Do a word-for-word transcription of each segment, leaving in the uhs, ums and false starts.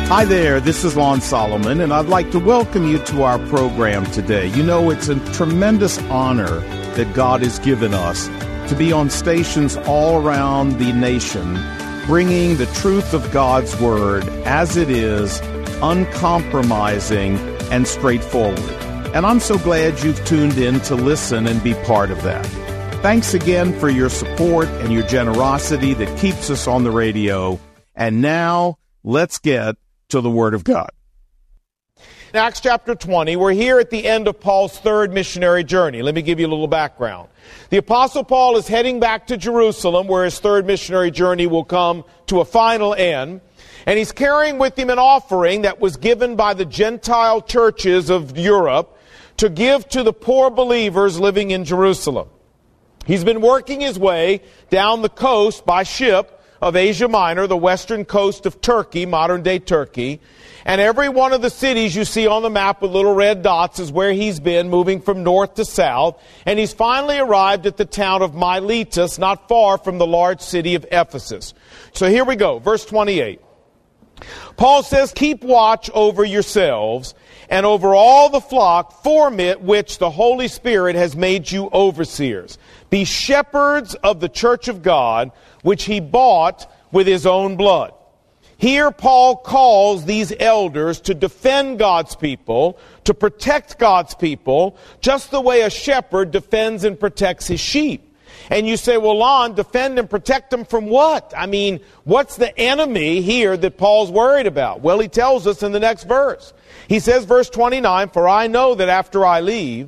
Hi there, this is Lon Solomon, and I'd like to welcome you to our program today. You know, it's a tremendous honor that God has given us to be on stations all around the nation, bringing the truth of God's Word as it is, uncompromising and straightforward. And I'm so glad you've tuned in to listen and be part of that. Thanks again for your support and your generosity that keeps us on the radio. And now, let's get to the Word of God. In Acts chapter twenty, we're here at the end of Paul's third missionary journey. Let me give you a little background. The Apostle Paul is heading back to Jerusalem, where his third missionary journey will come to a final end. And he's carrying with him an offering that was given by the Gentile churches of Europe to give to the poor believers living in Jerusalem. He's been working his way down the coast by ship of Asia Minor, the western coast of Turkey, modern-day Turkey. And every one of the cities you see on the map with little red dots is where he's been, moving from north to south. And he's finally arrived at the town of Miletus, not far from the large city of Ephesus. So here we go, verse twenty-eight. Paul says, "Keep watch over yourselves and over all the flock for which the Holy Spirit has made you overseers. Be shepherds of the church of God, which he bought with his own blood." Here Paul calls these elders to defend God's people, to protect God's people, just the way a shepherd defends and protects his sheep. And you say, well, Lon, defend and protect them from what? I mean, what's the enemy here that Paul's worried about? Well, he tells us in the next verse. He says, verse twenty-nine, "For I know that after I leave,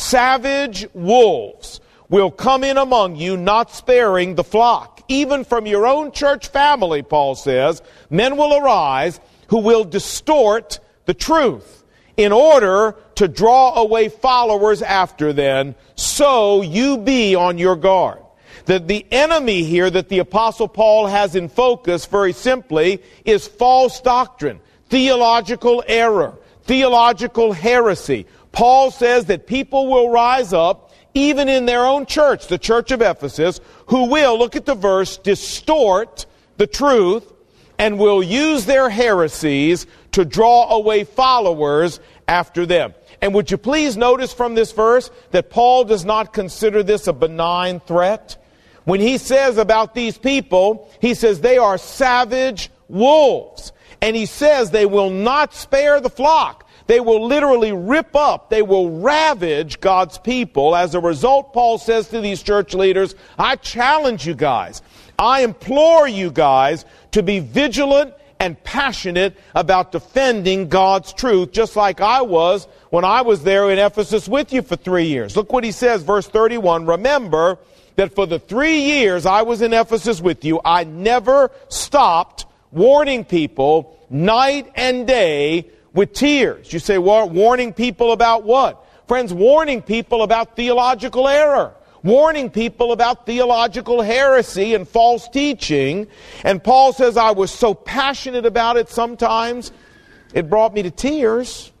savage wolves will come in among you, not sparing the flock. Even from your own church family," Paul says, "men will arise who will distort the truth in order to draw away followers after them. So you be on your guard." That the enemy here that the Apostle Paul has in focus, very simply, is false doctrine, theological error, theological heresy. Paul says that people will rise up even in their own church, the church of Ephesus, who will, look at the verse, distort the truth and will use their heresies to draw away followers after them. And would you please notice from this verse that Paul does not consider this a benign threat? When he says about these people, he says they are savage wolves. And he says they will not spare the flock. They will literally rip up, they will ravage God's people. As a result, Paul says to these church leaders, I challenge you guys, I implore you guys to be vigilant and passionate about defending God's truth, just like I was when I was there in Ephesus with you for three years. Look what he says, verse thirty-one, "Remember that for the three years I was in Ephesus with you, I never stopped warning people night and day with tears." You say, well, warning people about what? Friends, warning people about theological error. Warning people about theological heresy and false teaching. And Paul says, I was so passionate about it sometimes, it brought me to tears.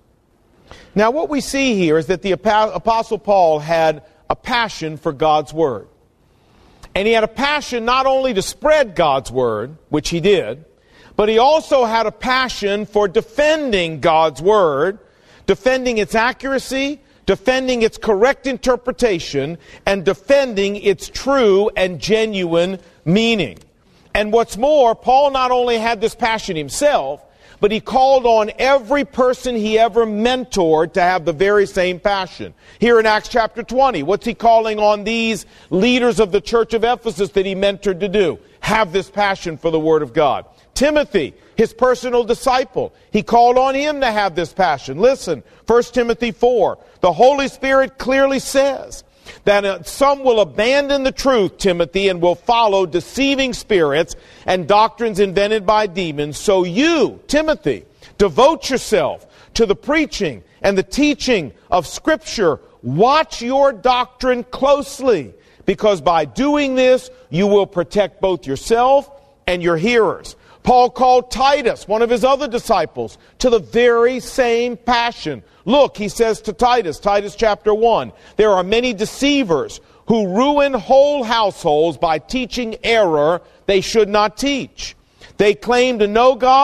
Now, what we see here is that the Apostle Paul had a passion for God's Word. And he had a passion not only to spread God's Word, which he did, but he also had a passion for defending God's Word, defending its accuracy, defending its correct interpretation, and defending its true and genuine meaning. And what's more, Paul not only had this passion himself, but he called on every person he ever mentored to have the very same passion. Here in Acts chapter twenty, what's he calling on these leaders of the church of Ephesus that he mentored to do? Have this passion for the Word of God. Timothy, his personal disciple, he called on him to have this passion. Listen, First Timothy four, the Holy Spirit clearly says that uh, some will abandon the truth, Timothy, and will follow deceiving spirits and doctrines invented by demons. So you, Timothy, devote yourself to the preaching and the teaching of Scripture. Watch your doctrine closely, because by doing this, you will protect both yourself and your hearers. Paul called Titus, one of his other disciples, to the very same passion. Look, he says to Titus, Titus chapter one, there are many deceivers who ruin whole households by teaching error they should not teach. They claim to know God,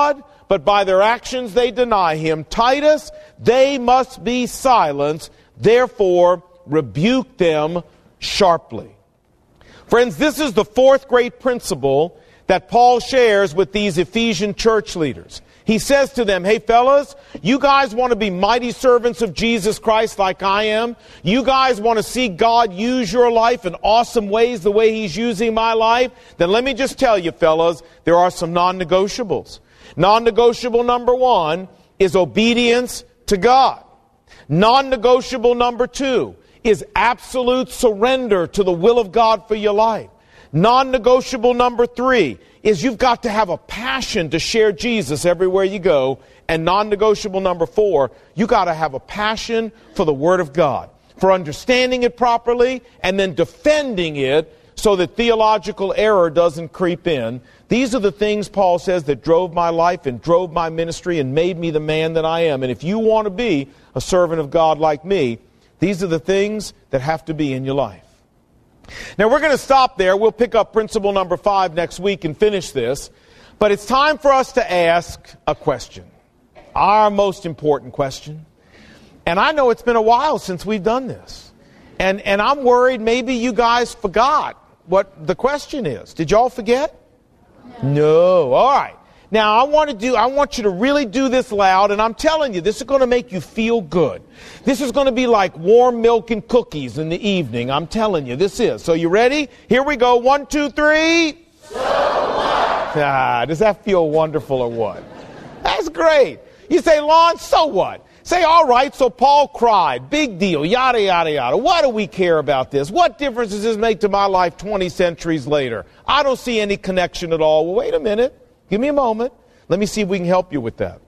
but by their actions they deny him. Titus, they must be silenced. Therefore, rebuke them sharply. Friends, this is the fourth great principle that Paul shares with these Ephesian church leaders. He says to them, hey fellas, you guys want to be mighty servants of Jesus Christ like I am? You guys want to see God use your life in awesome ways the way He's using my life? Then let me just tell you fellas, there are some non-negotiables. Non-negotiable number one is obedience to God. Non-negotiable number two is absolute surrender to the will of God for your life. Non-negotiable number three is you've got to have a passion to share Jesus everywhere you go. And non-negotiable number four, you got to have a passion for the Word of God, for understanding it properly and then defending it so that theological error doesn't creep in. These are the things, Paul says, that drove my life and drove my ministry and made me the man that I am. And if you want to be a servant of God like me, these are the things that have to be in your life. Now, we're going to stop there. We'll pick up principle number five next week and finish this. But it's time for us to ask a question, our most important question. And I know it's been a while since we've done this. And, and I'm worried maybe you guys forgot what the question is. Did y'all forget? No. No. All right. Now, I want to do, I want you to really do this loud, and I'm telling you, this is going to make you feel good. This is going to be like warm milk and cookies in the evening. I'm telling you, this is. So you ready? Here we go. One, two, three. So what? Ah, does that feel wonderful or what? That's great. You say, Lon, so what? Say, all right, so Paul cried. Big deal. Yada, yada, yada. Why do we care about this? What difference does this make to my life twenty centuries later? I don't see any connection at all. Well, wait a minute. Give me a moment. Let me see if we can help you with that.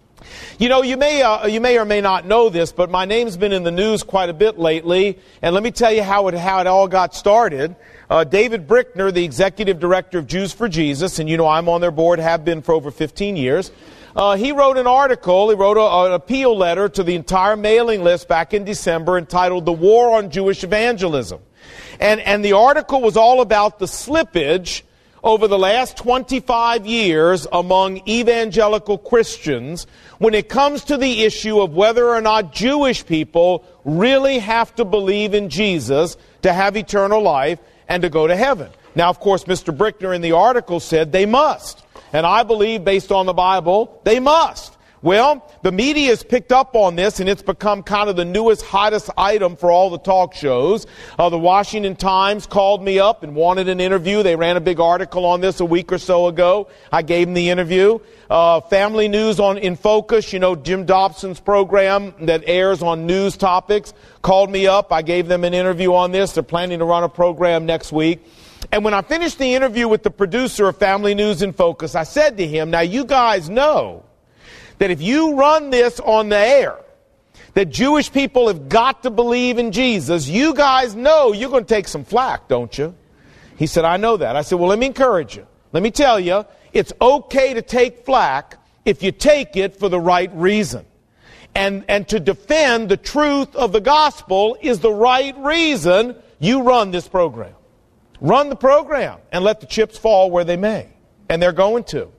You know, you may uh, you may or may not know this, but my name's been in the news quite a bit lately. And let me tell you how it how it all got started. Uh, David Brickner, the executive director of Jews for Jesus, and you know I'm on their board, have been for over fifteen years. Uh, he wrote an article, he wrote a, an appeal letter to the entire mailing list back in December entitled The War on Jewish Evangelism. And, and the article was all about the slippage over the last twenty-five years among evangelical Christians when it comes to the issue of whether or not Jewish people really have to believe in Jesus to have eternal life and to go to heaven. Now, of course, Mister Brickner in the article said they must. And I believe, based on the Bible, they must. Well, the media has picked up on this, and it's become kind of the newest, hottest item for all the talk shows. Uh, the Washington Times called me up and wanted an interview. They ran a big article on this a week or so ago. I gave them the interview. Uh, Family News on In Focus, you know, Jim Dobson's program that airs on news topics, called me up. I gave them an interview on this. They're planning to run a program next week. And when I finished the interview with the producer of Family News in Focus, I said to him, now you guys know that if you run this on the air, that Jewish people have got to believe in Jesus, you guys know you're going to take some flack, don't you? He said, I know that. I said, well, let me encourage you. Let me tell you, it's okay to take flack if you take it for the right reason. And, and to defend the truth of the gospel is the right reason you run this program. Run the program and let the chips fall where they may. And they're going to.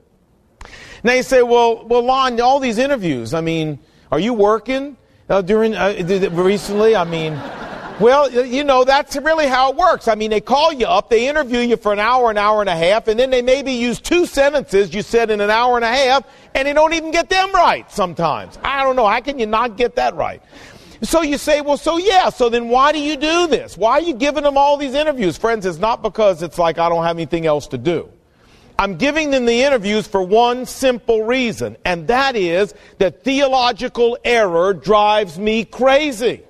Now you say, well, well, Lon, all these interviews, I mean, are you working uh, during, uh, recently? I mean, well, you know, that's really how it works. I mean, they call you up, they interview you for an hour, an hour and a half, and then they maybe use two sentences you said in an hour and a half, and they don't even get them right sometimes. I don't know. How can you not get that right? So you say, well, so yeah, so then why do you do this? Why are you giving them all these interviews? Friends, it's not because it's like I don't have anything else to do. I'm giving them the interviews for one simple reason, and that is that theological error drives me crazy.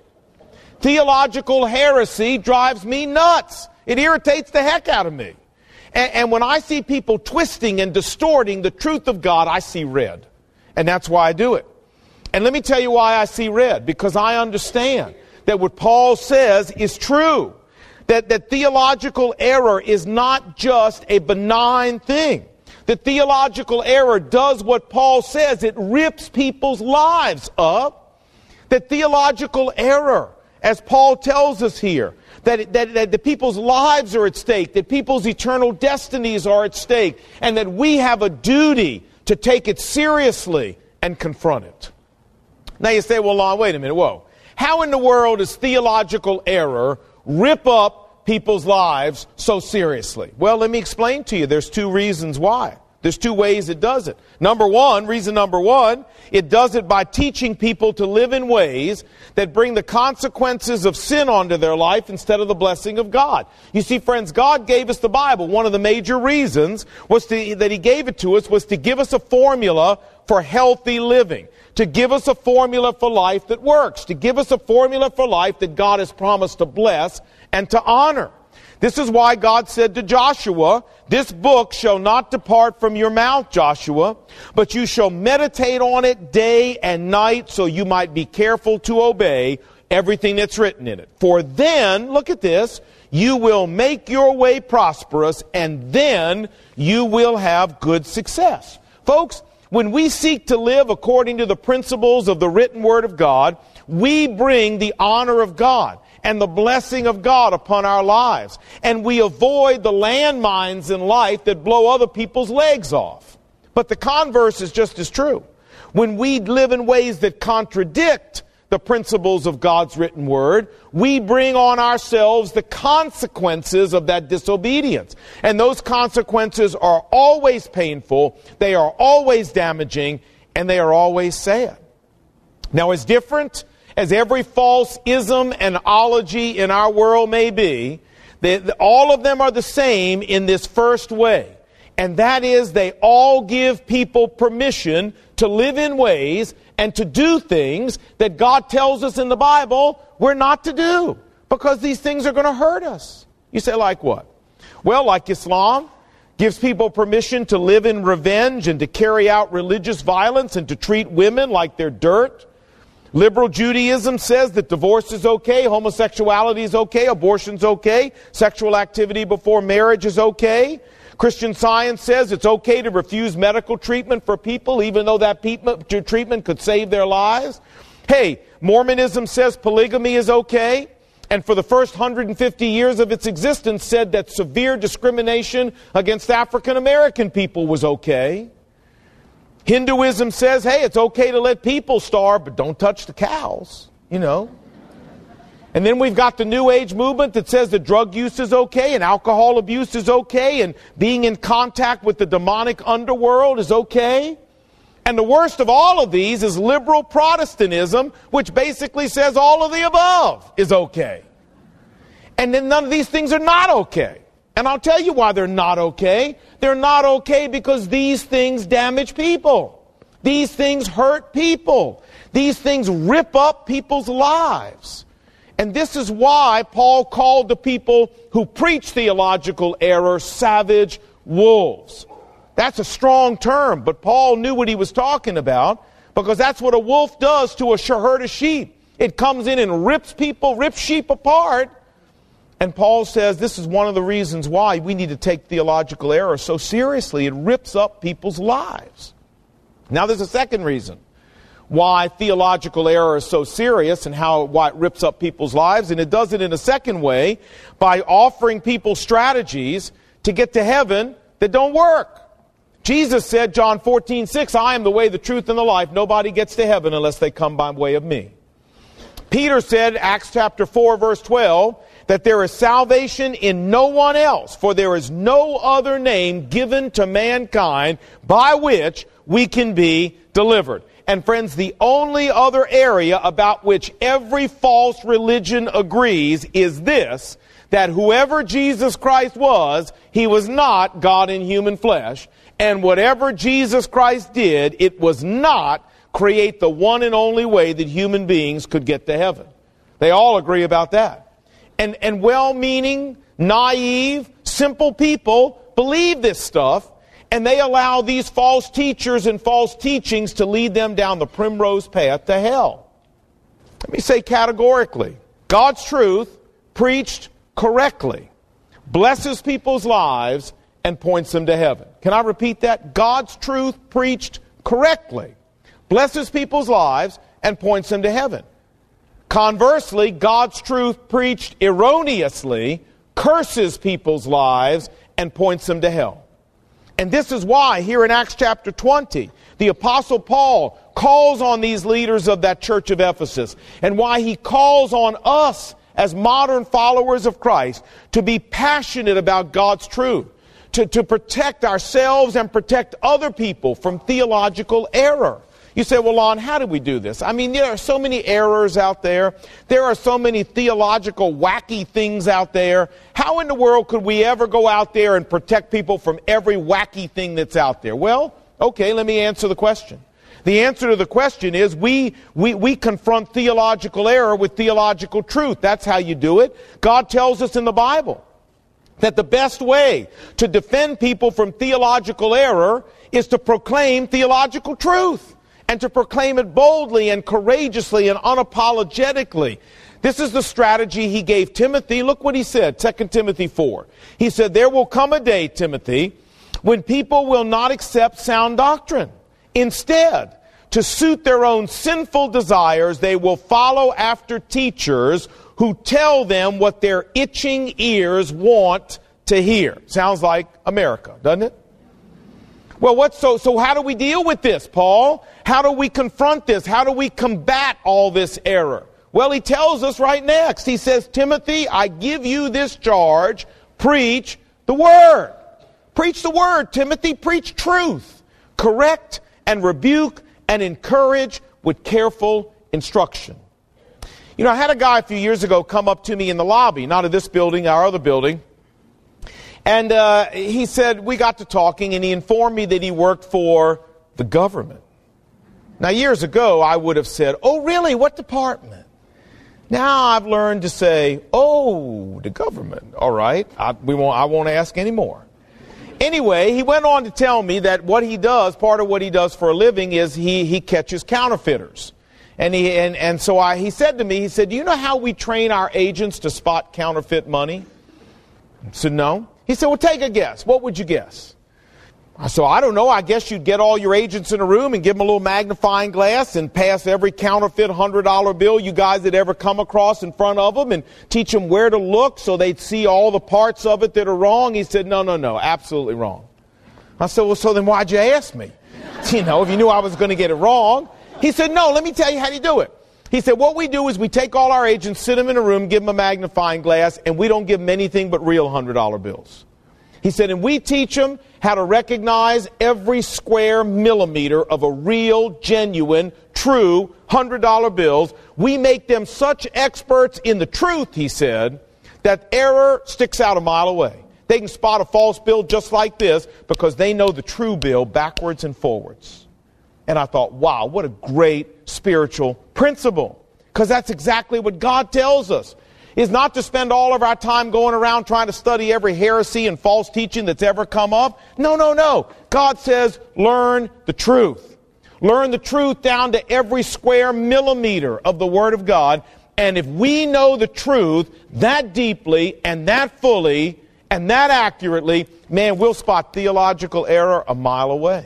Theological heresy drives me nuts. It irritates the heck out of me. And, and when I see people twisting and distorting the truth of God, I see red. And that's why I do it. And let me tell you why I see red. Because I understand that what Paul says is true. That, that theological error is not just a benign thing. That theological error does what Paul says. It rips people's lives up. That theological error, as Paul tells us here, that, that, that the people's lives are at stake, that people's eternal destinies are at stake, and that we have a duty to take it seriously and confront it. Now you say, well, Lon, wait a minute, whoa. How in the world does theological error rip up people's lives so seriously? Well, let me explain to you. There's two reasons why. There's two ways it does it. Number one, reason number one, it does it by teaching people to live in ways that bring the consequences of sin onto their life instead of the blessing of God. You see, friends, God gave us the Bible. One of the major reasons was to, that He gave it to us was to give us a formula for healthy living, to give us a formula for life that works, to give us a formula for life that God has promised to bless and to honor. This is why God said to Joshua, this book shall not depart from your mouth, Joshua, but you shall meditate on it day and night so you might be careful to obey everything that's written in it. For then, look at this, you will make your way prosperous and then you will have good success. Folks, when we seek to live according to the principles of the written Word of God, we bring the honor of God and the blessing of God upon our lives. And we avoid the landmines in life that blow other people's legs off. But the converse is just as true. When we live in ways that contradict the principles of God's written word, we bring on ourselves the consequences of that disobedience. And those consequences are always painful, they are always damaging, and they are always sad. Now, as different as every false ism and ology in our world may be, they, all of them are the same in this first way. And that is, they all give people permission to live in ways and to do things that God tells us in the Bible we're not to do, because these things are going to hurt us. You say, like what? Well, like Islam gives people permission to live in revenge and to carry out religious violence and to treat women like they're dirt. Liberal Judaism says that divorce is okay, homosexuality is okay, abortion's okay, sexual activity before marriage is okay. Christian Science says it's okay to refuse medical treatment for people, even though that treatment could save their lives. Hey, Mormonism says polygamy is okay, and for the first one hundred fifty years of its existence said that severe discrimination against African American people was okay. Hinduism says, hey, it's okay to let people starve, but don't touch the cows, you know. And then we've got the New Age movement that says that drug use is okay and alcohol abuse is okay and being in contact with the demonic underworld is okay. And the worst of all of these is liberal Protestantism, which basically says all of the above is okay. And then none of these things are not okay. And I'll tell you why they're not okay. They're not okay because these things damage people. These things hurt people. These things rip up people's lives. And this is why Paul called the people who preach theological error savage wolves. That's a strong term, but Paul knew what he was talking about, because that's what a wolf does to a herd of sheep. It comes in and rips people, rips sheep apart. And Paul says this is one of the reasons why we need to take theological error so seriously. It rips up people's lives. Now there's a second reason why theological error is so serious and how why it rips up people's lives. And it does it in a second way by offering people strategies to get to heaven that don't work. Jesus said, John fourteen six, I am the way, the truth, and the life. Nobody gets to heaven unless they come by way of me. Peter said, Acts chapter four, verse twelve, that there is salvation in no one else, for there is no other name given to mankind by which we can be delivered. And friends, the only other area about which every false religion agrees is this, that whoever Jesus Christ was, he was not God in human flesh. And whatever Jesus Christ did, it was not create the one and only way that human beings could get to heaven. They all agree about that. And, and well-meaning, naive, simple people believe this stuff, and they allow these false teachers and false teachings to lead them down the primrose path to hell. Let me say categorically, God's truth, preached correctly, blesses people's lives and points them to heaven. Can I repeat that? God's truth, preached correctly, blesses people's lives and points them to heaven. Conversely, God's truth preached erroneously curses people's lives and points them to hell. And this is why here in Acts chapter twenty, the Apostle Paul calls on these leaders of that church of Ephesus, and why he calls on us as modern followers of Christ to be passionate about God's truth, to, to protect ourselves and protect other people from theological error. You say, well, Lon, how do we do this? I mean, there are so many errors out there. There are so many theological wacky things out there. How in the world could we ever go out there and protect people from every wacky thing that's out there? Well, okay, let me answer the question. The answer to the question is we, we, we confront theological error with theological truth. That's how you do it. God tells us in the Bible that the best way to defend people from theological error is to proclaim theological truth, and to proclaim it boldly and courageously and unapologetically. This is the strategy he gave Timothy. Look what he said, Second Timothy four. He said, there will come a day, Timothy, when people will not accept sound doctrine. Instead, to suit their own sinful desires, they will follow after teachers who tell them what their itching ears want to hear. Sounds like America, doesn't it? Well, what, so, so how do we deal with this, Paul? How do we confront this? How do we combat all this error? Well, he tells us right next. He says, Timothy, I give you this charge. Preach the word. Preach the word, Timothy. Preach truth. Correct and rebuke and encourage with careful instruction. You know, I had a guy a few years ago come up to me in the lobby, not of this building, our other building. And uh, he said, we got to talking, and he informed me that he worked for the government. Now, years ago, I would have said, oh, really? What department? Now I've learned to say, oh, the government. All right, I, we won't, I won't ask anymore. Anyway, he went on to tell me that what he does, part of what he does for a living is he, he catches counterfeiters. And he and, and so I, he said to me, he said, do you know how we train our agents to spot counterfeit money? I said, no. He said, well, take a guess. What would you guess? I said, I don't know. I guess you'd get all your agents in a room and give them a little magnifying glass and pass every counterfeit one hundred dollar bill you guys had ever come across in front of them and teach them where to look so they'd see all the parts of it that are wrong. He said, no, no, no, absolutely wrong. I said, well, so then why'd you ask me? You know, if you knew I was going to get it wrong. He said, no, let me tell you how you do it. He said, what we do is we take all our agents, sit them in a room, give them a magnifying glass, and we don't give them anything but real one hundred dollar bills. He said, and we teach them how to recognize every square millimeter of a real, genuine, true one hundred dollar bills. We make them such experts in the truth, he said, that error sticks out a mile away. They can spot a false bill just like this because they know the true bill backwards and forwards. And I thought, wow, what a great spiritual principle. Because that's exactly what God tells us. Is not to spend all of our time going around trying to study every heresy and false teaching that's ever come up. No, no, no. God says, learn the truth. Learn the truth down to every square millimeter of the Word of God. And if we know the truth that deeply and that fully and that accurately, man, we'll spot theological error a mile away.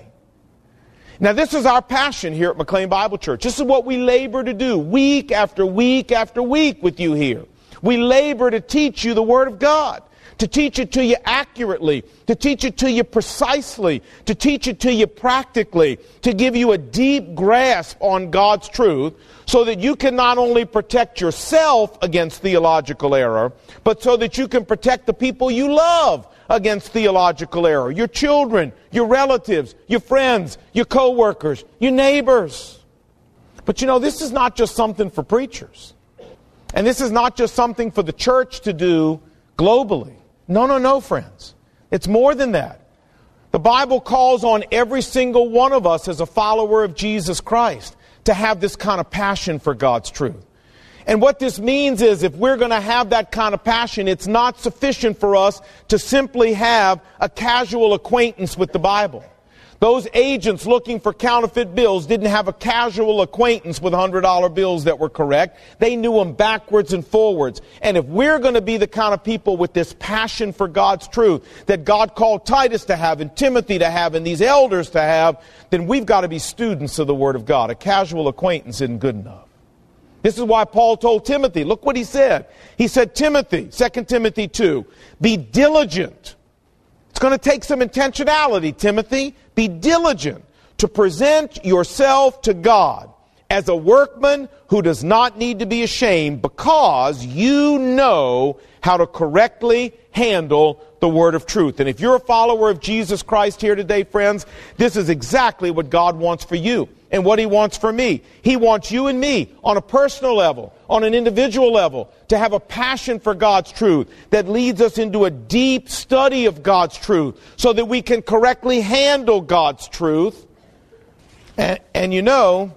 Now, this is our passion here at McLean Bible Church. This is what we labor to do week after week after week with you here. We labor to teach you the Word of God, to teach it to you accurately, to teach it to you precisely, to teach it to you practically, to give you a deep grasp on God's truth so that you can not only protect yourself against theological error, but so that you can protect the people you love against theological error. Your children, your relatives, your friends, your co-workers, your neighbors. But you know, this is not just something for preachers. And this is not just something for the church to do globally. No, no, no, friends. It's more than that. The Bible calls on every single one of us as a follower of Jesus Christ to have this kind of passion for God's truth. And what this means is if we're going to have that kind of passion, it's not sufficient for us to simply have a casual acquaintance with the Bible. Those agents looking for counterfeit bills didn't have a casual acquaintance with one hundred dollar bills that were correct. They knew them backwards and forwards. And if we're going to be the kind of people with this passion for God's truth that God called Titus to have and Timothy to have and these elders to have, then we've got to be students of the Word of God. A casual acquaintance isn't good enough. This is why Paul told Timothy, look what he said. He said, Timothy, Second Timothy two, be diligent It's going to take some intentionality, Timothy. Be diligent to present yourself to God as a workman who does not need to be ashamed, because you know how to correctly handle the word of truth. And if you're a follower of Jesus Christ here today, friends, this is exactly what God wants for you and what He wants for me. He wants you and me on a personal level, on an individual level, to have a passion for God's truth that leads us into a deep study of God's truth so that we can correctly handle God's truth. And, and you know,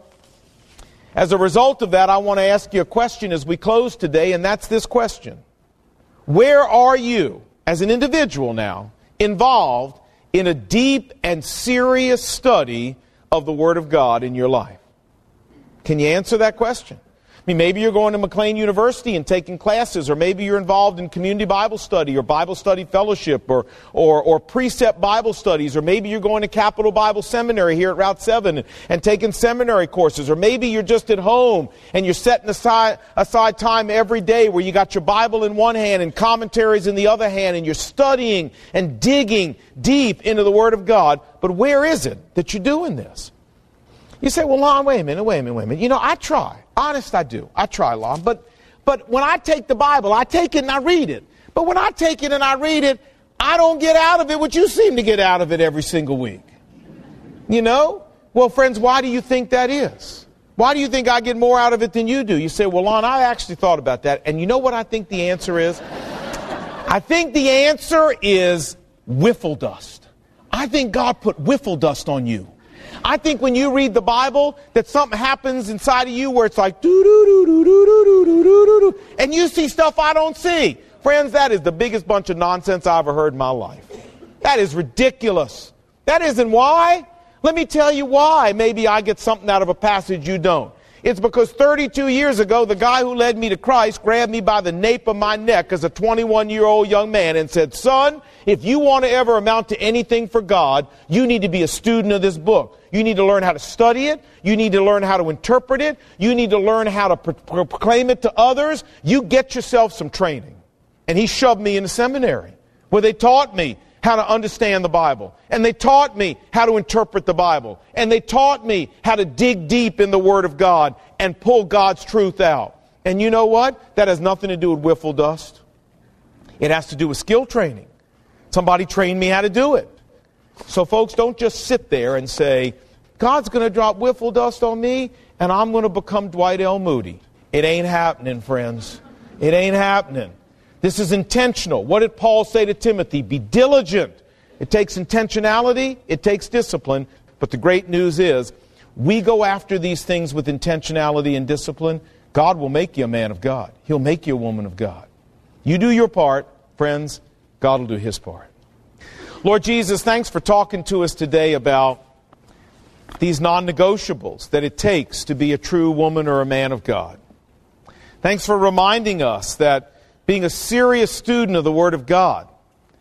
as a result of that, I want to ask you a question as we close today, and that's this question. Where are you, as an individual now, involved in a deep and serious study of the Word of God in your life? Can you answer that question? I mean, maybe you're going to McLean University and taking classes, or maybe you're involved in community Bible study or Bible study fellowship or, or, or precept Bible studies, or maybe you're going to Capital Bible Seminary here at Route seven and, and taking seminary courses, or maybe you're just at home and you're setting aside, aside time every day where you got your Bible in one hand and commentaries in the other hand, and you're studying and digging deep into the Word of God. But where is it that you're doing this? You say, well, Lon, wait a minute, wait a minute, wait a minute. You know, I try. Honest, I do. I try, Lon. But, but when I take the Bible, I take it and I read it. But when I take it and I read it, I don't get out of it what you seem to get out of it every single week. You know? Well, friends, why do you think that is? Why do you think I get more out of it than you do? You say, well, Lon, I actually thought about that. And you know what I think the answer is? I think the answer is wiffle dust. I think God put wiffle dust on you. I think when you read the Bible, that something happens inside of you where it's like, doo doo doo doo doo doo doo doo doo doo, and you see stuff I don't see. Friends, that is the biggest bunch of nonsense I ever heard in my life. That is ridiculous. That isn't why. Let me tell you why. Maybe I get something out of a passage you don't. It's because thirty-two years ago, the guy who led me to Christ grabbed me by the nape of my neck as a twenty-one-year-old young man and said, son, if you want to ever amount to anything for God, you need to be a student of this book. You need to learn how to study it. You need to learn how to interpret it. You need to learn how to pro- proclaim it to others. You get yourself some training. And he shoved me into seminary where they taught me how to understand the Bible. And they taught me how to interpret the Bible. And they taught me how to dig deep in the Word of God and pull God's truth out. And you know what? That has nothing to do with wiffle dust. It has to do with skill training. Somebody trained me how to do it. So folks, don't just sit there and say, God's going to drop wiffle dust on me and I'm going to become Dwight L. Moody. It ain't happening, friends. It ain't happening. This is intentional. What did Paul say to Timothy? Be diligent. It takes intentionality. It takes discipline. But the great news is, we go after these things with intentionality and discipline. God will make you a man of God. He'll make you a woman of God. You do your part, friends. God will do His part. Lord Jesus, thanks for talking to us today about these non-negotiables that it takes to be a true woman or a man of God. Thanks for reminding us that being a serious student of the Word of God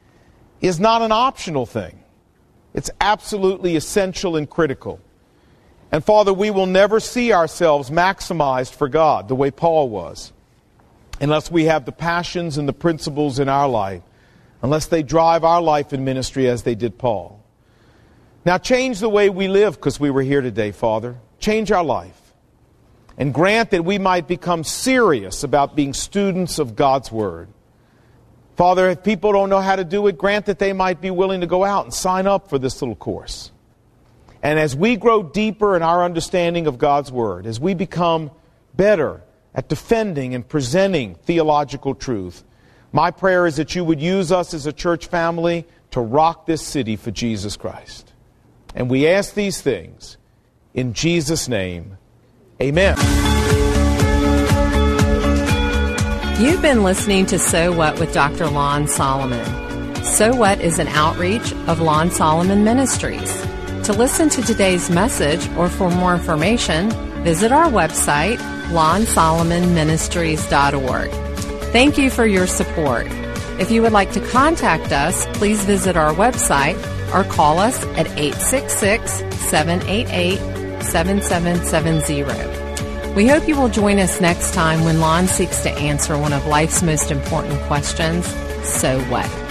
is not an optional thing. It's absolutely essential and critical. And Father, we will never see ourselves maximized for God the way Paul was, unless we have the passions and the principles in our life, unless they drive our life in ministry as they did Paul. Now change the way we live because we were here today, Father. Change our life. And grant that we might become serious about being students of God's Word. Father, if people don't know how to do it, grant that they might be willing to go out and sign up for this little course. And as we grow deeper in our understanding of God's Word, as we become better at defending and presenting theological truth, my prayer is that you would use us as a church family to rock this city for Jesus Christ. And we ask these things in Jesus' name. Amen. You've been listening to So What with Doctor Lon Solomon. So What is an outreach of Lon Solomon Ministries. To listen to today's message or for more information, visit our website, lon solomon ministries dot org. Thank you for your support. If you would like to contact us, please visit our website or call us at eight six six, seven eight eight, seven seven seven zero. We hope you will join us next time when Lon seeks to answer one of life's most important questions, so what?